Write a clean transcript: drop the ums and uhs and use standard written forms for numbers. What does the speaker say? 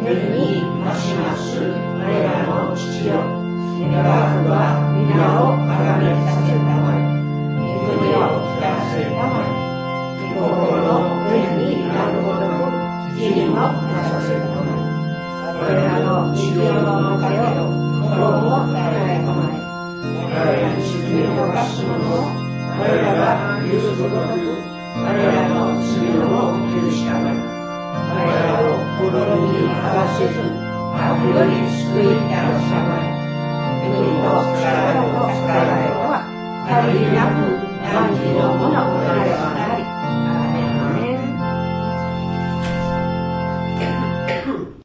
天にまします我らの父よ、願わくは皆をあがめさせたまえ、御国を聞かせたまえ、御心の天になるごとく地にもなさせたまえ、我らの日常の糧を今日も与えたまえ、我らに罪を犯す者を我らが許すごとく我らの罪を許したまえ、我らを心に合わせず悪より救い出したまえ、国と力と栄えは限りなく何時のものなれば